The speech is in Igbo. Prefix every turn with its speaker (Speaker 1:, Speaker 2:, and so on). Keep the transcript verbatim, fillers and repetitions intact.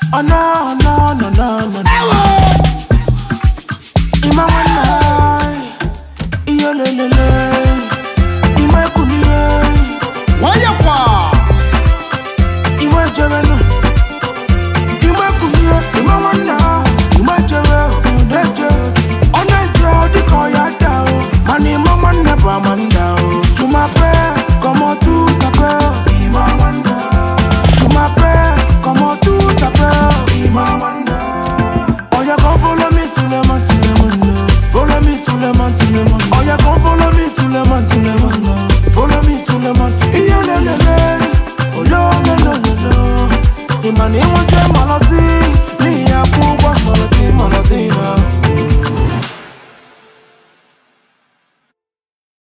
Speaker 1: Oh no, no, no, no, no, no. Ima wanai, iyo le le le. Ima kunie,
Speaker 2: waya kwa.
Speaker 1: Ima jewenu, ima kunie, ima wana, ima jewe, uneje, oneje odi koya dao, mani mama neba manda o. Tu m'appelles, comment tout t'appelle, ima wanda. Tu m'appelles, comment tout t'appelle, ima wanda. Oh yeah, come follow me to the man, to the man, follow me to the man, to the man. Oh yeah, come follow me to the man, to the man, follow me to the man. Yeah, le le le, oh lo lo lo lo lo. Imani mo se malati, ni ya kuba malati.